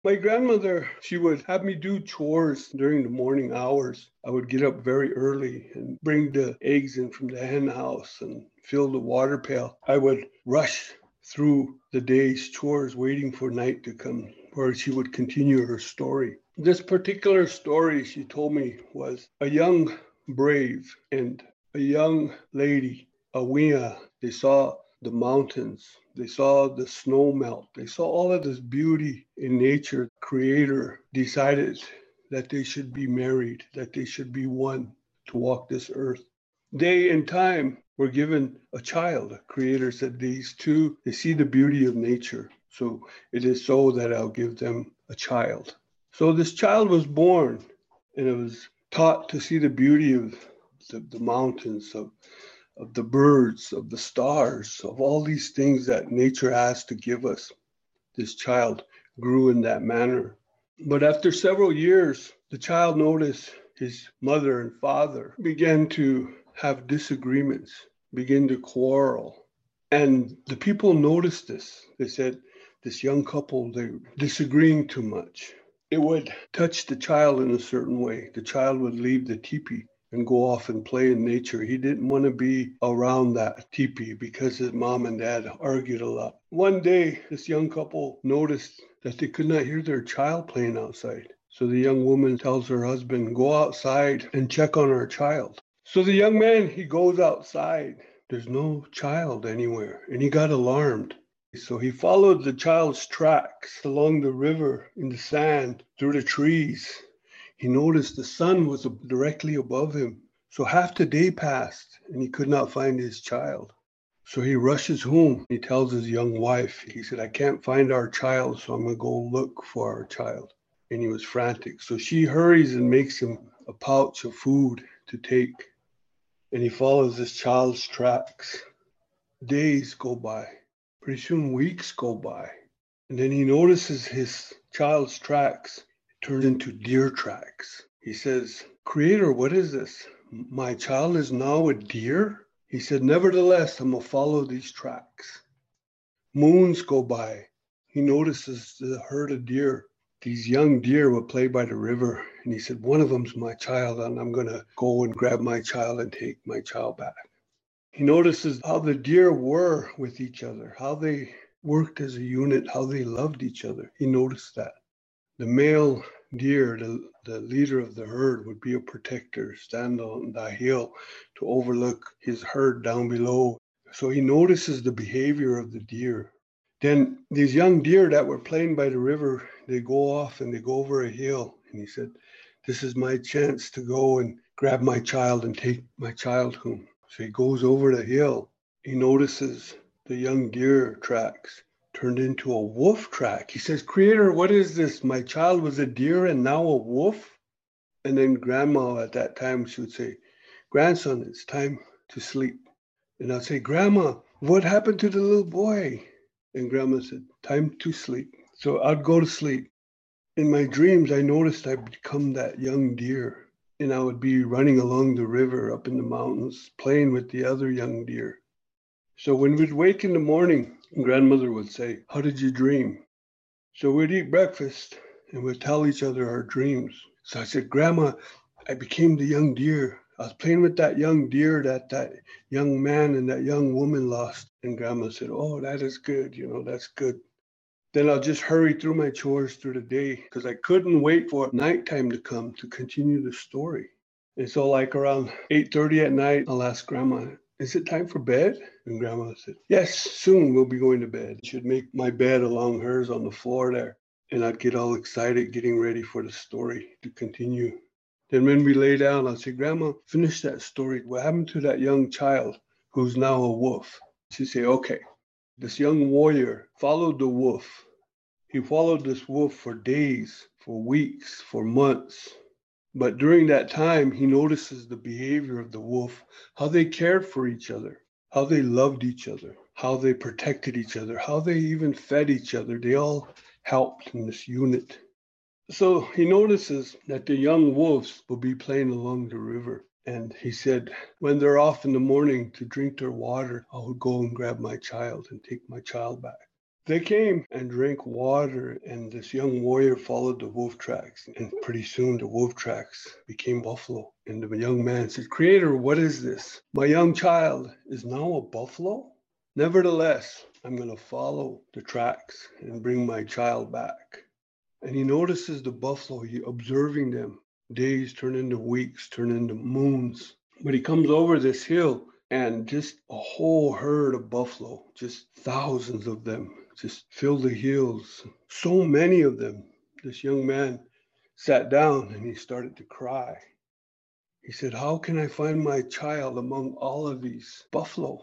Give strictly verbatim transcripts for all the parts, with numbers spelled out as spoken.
My grandmother, she would have me do chores during the morning hours. I would get up very early and bring the eggs in from the hen house and fill the water pail. I would rush through the day's chores waiting for night to come, where she would continue her story. This particular story she told me was a young brave and a young lady, Awea. They saw the mountains. They saw the snow melt. They saw all of this beauty in nature. Creator decided that they should be married, that they should be one to walk this earth. They, in time, were given a child. Creator said, these two, they see the beauty of nature. So it is so that I'll give them a child. So this child was born, and it was taught to see the beauty of the, the mountains, of of the birds, of the stars, of all these things that nature has to give us. This child grew in that manner. But after several years, the child noticed his mother and father began to have disagreements, began to quarrel. And the people noticed this. They said, this young couple, they're disagreeing too much. It would touch the child in a certain way. The child would leave the teepee and go off and play in nature. He didn't want to be around that teepee because his mom and dad argued a lot. One day, this young couple noticed that they could not hear their child playing outside. So the young woman tells her husband, go outside and check on our child. So the young man, he goes outside. There's no child anywhere, and he got alarmed. So he followed the child's tracks along the river, in the sand, through the trees. He noticed the sun was directly above him. So half the day passed and he could not find his child. So he rushes home. He tells his young wife, he said, I can't find our child, so I'm going to go look for our child. And he was frantic. So she hurries and makes him a pouch of food to take. And he follows this child's tracks. Days go by. Pretty soon weeks go by. And then he notices his child's tracks turned into deer tracks. He says, Creator, what is this? My child is now a deer? He said, nevertheless, I'm going to follow these tracks. Moons go by. He notices the herd of deer. These young deer would play by the river. And he said, one of them's my child, and I'm going to go and grab my child and take my child back. He notices how the deer were with each other, how they worked as a unit, how they loved each other. He noticed that. The male deer, the, the leader of the herd, would be a protector, stand on the hill to overlook his herd down below. So he notices the behavior of the deer. Then these young deer that were playing by the river, they go off and they go over a hill. And he said, this is my chance to go and grab my child and take my child home. So he goes over the hill. He notices the young deer tracks turned into a wolf track. He says, Creator, what is this? My child was a deer and now a wolf? And then grandma at that time, she would say, grandson, it's time to sleep. And I'd say, Grandma, what happened to the little boy? And grandma said, time to sleep. So I'd go to sleep. In my dreams, I noticed I'd become that young deer. And I would be running along the river up in the mountains, playing with the other young deer. So when we'd wake in the morning, grandmother would say, how did you dream? So we'd eat breakfast and we'd tell each other our dreams. So I said, Grandma, I became the young deer. I was playing with that young deer that that young man and that young woman lost. And Grandma said, oh, that is good. You know, that's good. Then I'll just hurry through my chores through the day because I couldn't wait for nighttime to come to continue the story. And so like around eight thirty at night, I'll ask Grandma, is it time for bed? And Grandma said, yes, soon we'll be going to bed. I should make my bed along hers on the floor there. And I'd get all excited getting ready for the story to continue. Then when we lay down, I'd say, Grandma, finish that story. What happened to that young child who's now a wolf? She'd say, okay. This young warrior followed the wolf. He followed this wolf for days, for weeks, for months. But during that time, he notices the behavior of the wolf, how they cared for each other, how they loved each other, how they protected each other, how they even fed each other. They all helped in this unit. So he notices that the young wolves will be playing along the river. And he said, when they're off in the morning to drink their water, I will go and grab my child and take my child back. They came and drank water, and this young warrior followed the wolf tracks. And pretty soon the wolf tracks became buffalo. And the young man said, Creator, what is this? My young child is now a buffalo? Nevertheless, I'm going to follow the tracks and bring my child back. And he notices the buffalo, he observing them. Days turn into weeks, turn into moons. But he comes over this hill and just a whole herd of buffalo, just thousands of them, just fill the hills. So many of them. This young man sat down and he started to cry. He said, how can I find my child among all of these buffalo?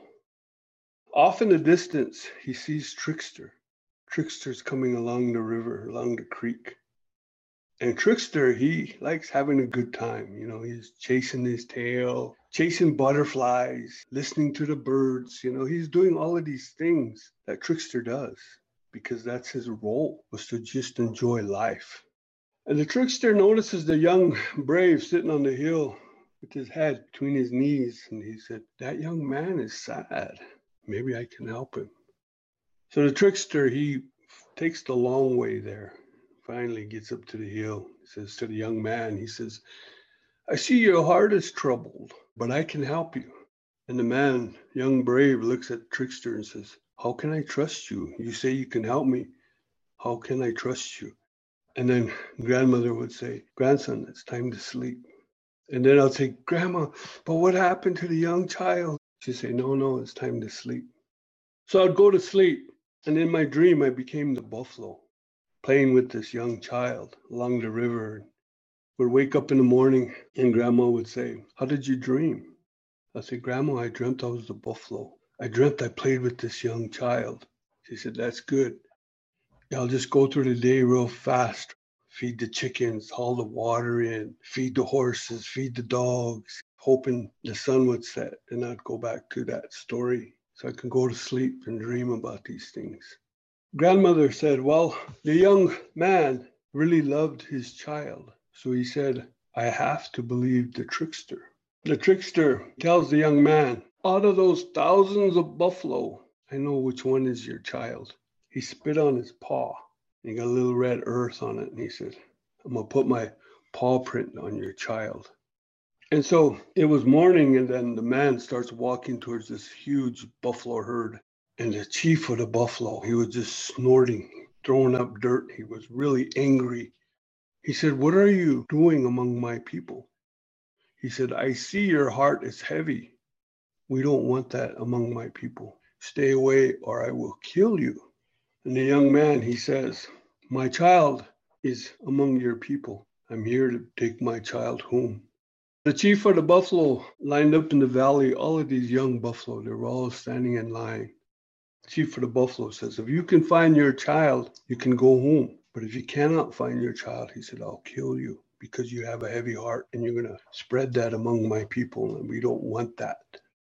Off in the distance, he sees Trickster. Trickster's coming along the river, along the creek. And Trickster, he likes having a good time. You know, he's chasing his tail, chasing butterflies, listening to the birds. You know, he's doing all of these things that Trickster does because that's his role, was to just enjoy life. And the Trickster notices the young brave sitting on the hill with his head between his knees. And he said, that young man is sad. Maybe I can help him. So the Trickster, he takes the long way there. Finally gets up to the hill. He says to the young man, he says, I see your heart is troubled, but I can help you. And the man, young brave, looks at Trickster and says, how can I trust you? You say you can help me. How can I trust you? And then grandmother would say, grandson, it's time to sleep. And then I'll say, Grandma, but what happened to the young child? She'd say, no, no, it's time to sleep. So I'd go to sleep. And in my dream, I became the buffalo, playing with this young child along the river. Would wake up in the morning and grandma would say, how did you dream? I'd say, Grandma, I dreamt I was the buffalo. I dreamt I played with this young child. She said, that's good. I'll just go through the day real fast, feed the chickens, haul the water in, feed the horses, feed the dogs, hoping the sun would set. And I'd go back to that story so I can go to sleep and dream about these things. Grandmother said, well, the young man really loved his child. So he said, I have to believe the Trickster. The Trickster tells the young man, out of those thousands of buffalo, I know which one is your child. He spit on his paw. And he got a little red earth on it. And he said, I'm going to put my paw print on your child. And so it was morning, and then the man starts walking towards this huge buffalo herd. And the chief of the buffalo, he was just snorting, throwing up dirt. He was really angry. He said, what are you doing among my people? He said, I see your heart is heavy. We don't want that among my people. Stay away or I will kill you. And the young man, he says, my child is among your people. I'm here to take my child home. The chief of the buffalo lined up in the valley, all of these young buffalo, they were all standing in line. The chief of the buffalo says, if you can find your child, you can go home. But if you cannot find your child, he said, I'll kill you because you have a heavy heart and you're going to spread that among my people. And we don't want that.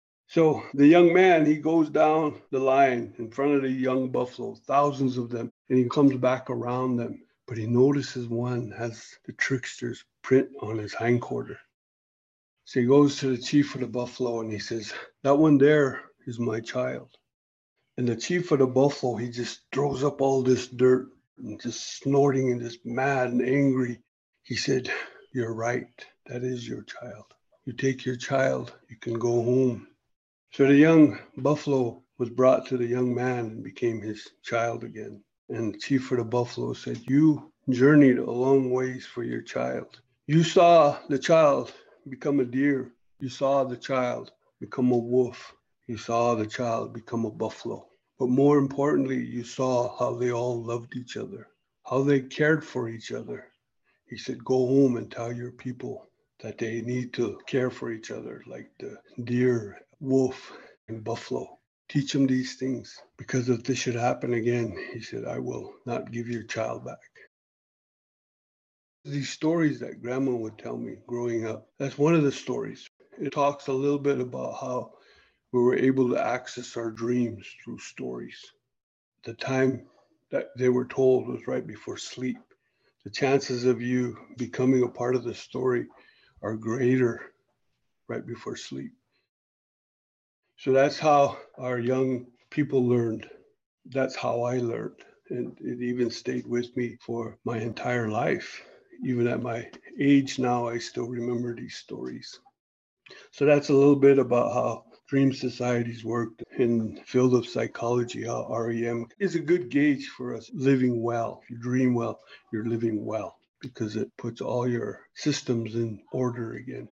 So the young man, he goes down the line in front of the young buffalo, thousands of them, and he comes back around them. But he notices one has the Trickster's print on his hindquarter. So he goes to the chief of the buffalo and he says, that one there is my child. And the chief of the buffalo, he just throws up all this dirt and just snorting and just mad and angry. He said, you're right. That is your child. You take your child, you can go home. So the young buffalo was brought to the young man and became his child again. And the chief of the buffalo said, you journeyed a long ways for your child. You saw the child become a deer. You saw the child become a wolf. You saw the child become a buffalo. But more importantly, you saw how they all loved each other, how they cared for each other. He said, go home and tell your people that they need to care for each other like the deer, wolf, and buffalo. Teach them these things, because if this should happen again, he said, I will not give your child back. These stories that grandma would tell me growing up, that's one of the stories. It talks a little bit about how we were able to access our dreams through stories. The time that they were told was right before sleep. The chances of you becoming a part of the story are greater right before sleep. So that's how our young people learned. that's how I learned. And it even stayed with me for my entire life. Even at my age now, I still remember these stories. So that's a little bit about how dream societies work in the field of psychology, how R E M is a good gauge for us living well. If you dream well, you're living well because it puts all your systems in order again.